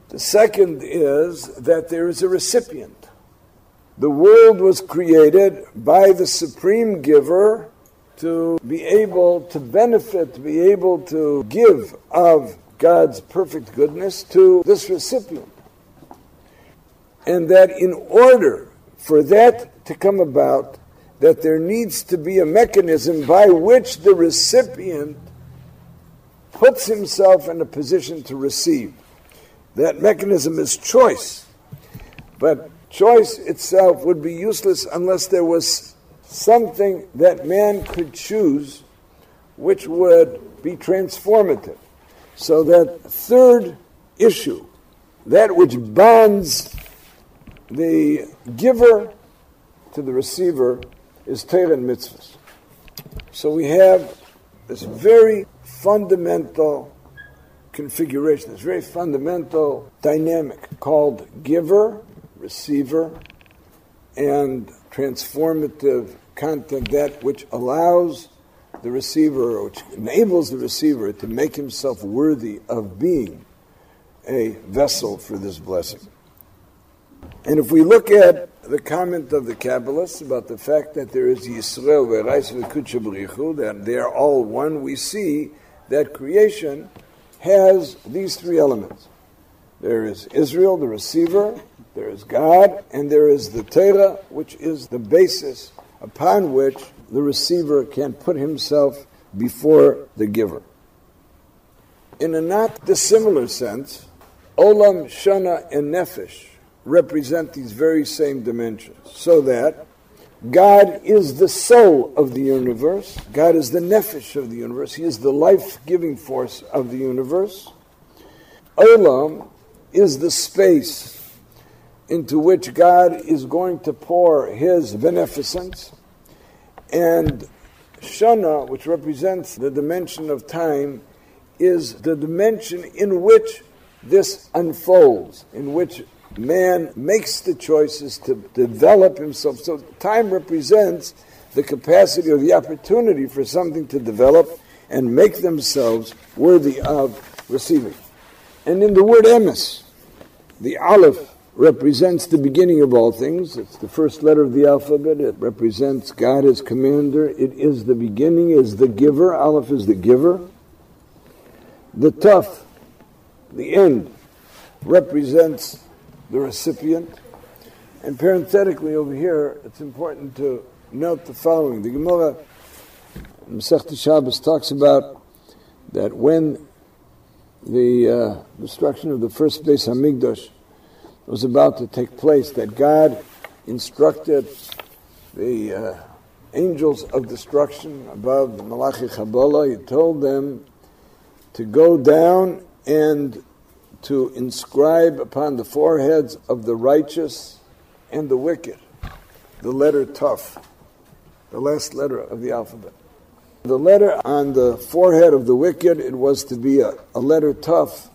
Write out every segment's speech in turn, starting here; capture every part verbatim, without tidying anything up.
The second is that there is a recipient. The world was created by the Supreme Giver to be able to benefit, to be able to give of God's perfect goodness to this recipient. And that in order for that to come about, that there needs to be a mechanism by which the recipient puts himself in a position to receive. That mechanism is choice. But choice itself would be useless unless there was something that man could choose which would be transformative. So that third issue, that which bonds the giver to the receiver, is Torah and mitzvahs. So we have this very fundamental configuration, this very fundamental dynamic called giver, receiver, and transformative content, that which allows the receiver, or which enables the receiver to make himself worthy of being a vessel for this blessing. And if we look at the comment of the Kabbalists about the fact that there is Yisrael, Ve'erais, Ve'kudsha B'richu, that they are all one, we see that creation has these three elements. There is Israel, the receiver, there is God, and there is the Torah, which is the basis upon which the receiver can put himself before the giver. In a not dissimilar sense, Olam, Shana, and Nefesh represent these very same dimensions, so that God is the soul of the universe, God is the Nefesh of the universe, He is the life-giving force of the universe. Olam is the space into which God is going to pour His beneficence, and Shana, which represents the dimension of time, is the dimension in which this unfolds, in which man makes the choices to develop himself. So time represents the capacity or the opportunity for something to develop and make themselves worthy of receiving. And in the word emes, the aleph represents the beginning of all things. It's the first letter of the alphabet. It represents God as commander. It is the beginning, is the giver. Aleph is the giver. The taf, the end, represents the recipient. And parenthetically over here, it's important to note the following. The Gemara in Masechta Shabbos talks about that when the uh, destruction of the first Beis Hamikdash was about to take place, that God instructed the uh, angels of destruction above, the Malachi Chabola. He told them to go down and to inscribe upon the foreheads of the righteous and the wicked the letter Taf, the last letter of the alphabet. The letter on the forehead of the wicked, it was to be a, a letter Taf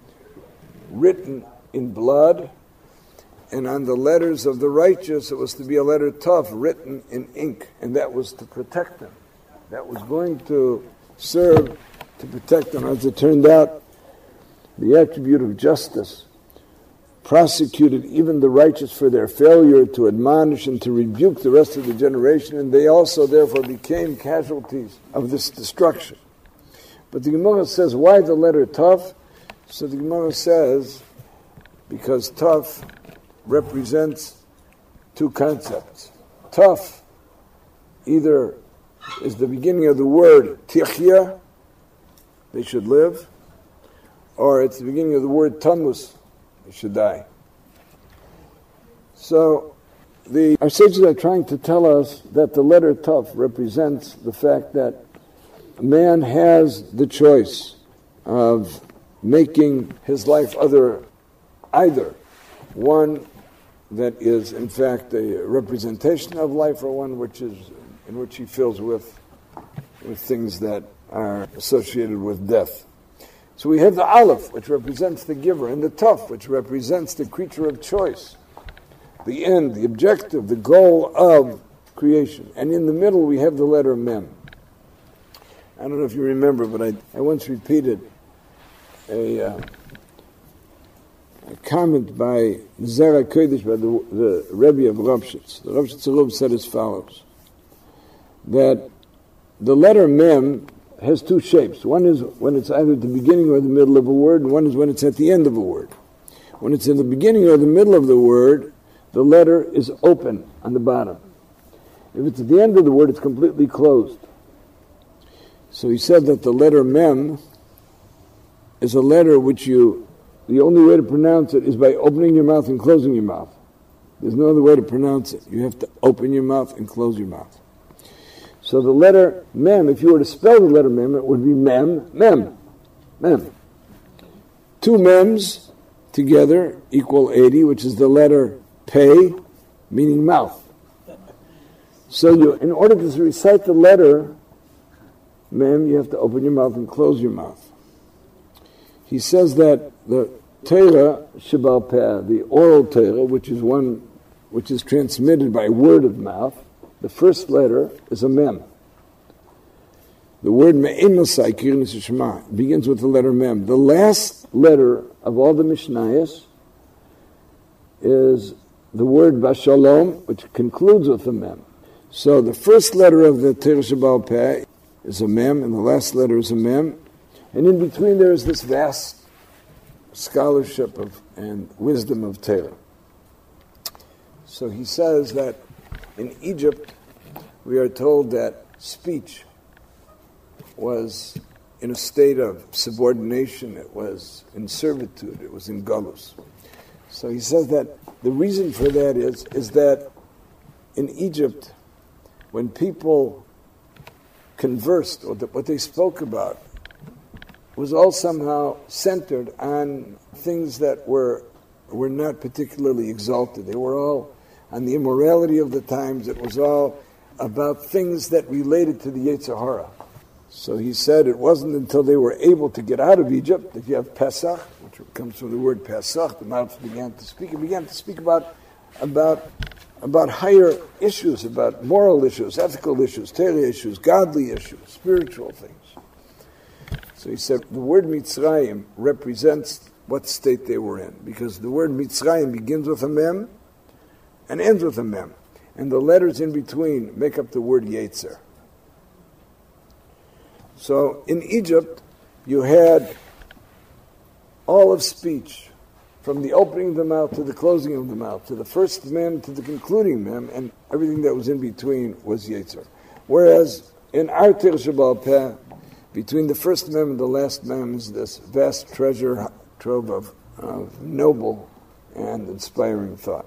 written in blood, and on the letters of the righteous, it was to be a letter Taf written in ink, and that was to protect them. That was going to serve to protect them. As it turned out, the attribute of justice prosecuted even the righteous for their failure to admonish and to rebuke the rest of the generation, and they also therefore became casualties of this destruction. But the Gemara says, why the letter Taf? So the Gemara says, because Taf represents two concepts. Taf either is the beginning of the word tichya, they should live, or it's the beginning of the word tamus, they should die. So the our sages are trying to tell us that the letter Taf represents the fact that man has the choice of making his life other, either one that is in fact a representation of life, or one which is in which he fills with with things that are associated with death. So we have the aleph, which represents the giver, and the taf, which represents the creature of choice, the end, the objective, the goal of creation. And in the middle we have the letter mem. I don't know if you remember, but I, I once repeated a, uh, a comment by Zera Kodesh, by the, the Rebbe of Ropshitz. The Ropshitz Rebbe said as follows, that the letter Mem has two shapes. One is when it's either at the beginning or the middle of a word, and one is when it's at the end of a word. When it's in the beginning or the middle of the word, the letter is open on the bottom. If it's at the end of the word, it's completely closed. So he said that the letter Mem is a letter which you, the only way to pronounce it is by opening your mouth and closing your mouth. There's no other way to pronounce it. You have to open your mouth and close your mouth. So the letter Mem, if you were to spell the letter Mem, it would be Mem, Mem, Mem. Two Mems together equal eighty, which is the letter Pei, meaning mouth. So you, in order to recite the letter Mem, you have to open your mouth and close your mouth. He says that the Torah Shebal Peh, the oral Torah, which is one which is transmitted by word of mouth, the first letter is a Mem. The word Me'en Masai Kirnis Shema begins with the letter Mem. The last letter of all the Mishnayos is the word Bashalom, which concludes with a Mem. So the first letter of the Torah Shebal Peh is a Mem, and the last letter is a Mem. And in between there is this vast scholarship of and wisdom of Torah. So he says that in Egypt, we are told that speech was in a state of subordination, it was in servitude, it was in galus. So he says that the reason for that is, is that in Egypt, when people conversed, or the, what they spoke about, was all somehow centered on things that were were not particularly exalted. They were all on the immorality of the times. It was all about things that related to the Yetzer Hara. So he said it wasn't until they were able to get out of Egypt that you have Pesach, which comes from the word Pesach, the mouth began to speak. It began to speak about about about higher issues, about moral issues, ethical issues, Torah issues, godly issues, spiritual things. So he said the word Mitzrayim represents what state they were in, because the word Mitzrayim begins with a Mem and ends with a Mem, and the letters in between make up the word Yetzer. So in Egypt, you had all of speech, from the opening of the mouth to the closing of the mouth, to the first Mem to the concluding Mem, and everything that was in between was Yetzer. Whereas in our Torah Shebal Peh, between the first Mem and the last Mem is this vast treasure trove of, of noble and inspiring thought.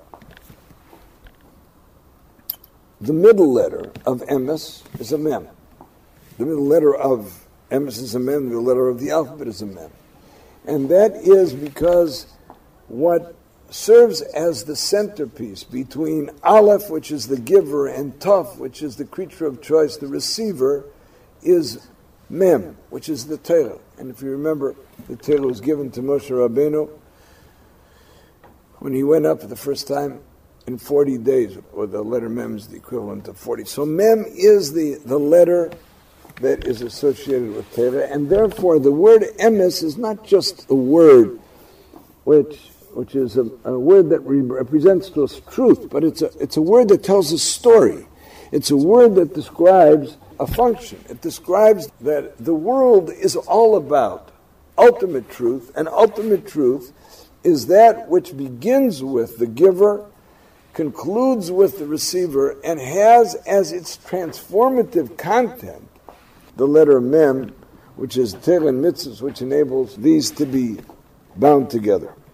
The middle letter of Emes is a Mem. The middle letter of Emes is a Mem, the letter of the alphabet is a Mem. And that is because what serves as the centerpiece between Aleph, which is the giver, and Tov, which is the creature of choice, the receiver, is Mem, which is the Torah. And if you remember, the Torah was given to Moshe Rabbeinu when he went up for the first time in forty days, or the letter Mem is the equivalent of forty. So Mem is the, the letter that is associated with Torah, and therefore the word Emes is not just a word which which is a, a word that re- represents to us truth, but it's a it's a word that tells a story. It's a word that describes a function. It describes that the world is all about ultimate truth, and ultimate truth is that which begins with the giver, concludes with the receiver, and has as its transformative content the letter Mem, which is Torah and Mitzvahs, which enables these to be bound together.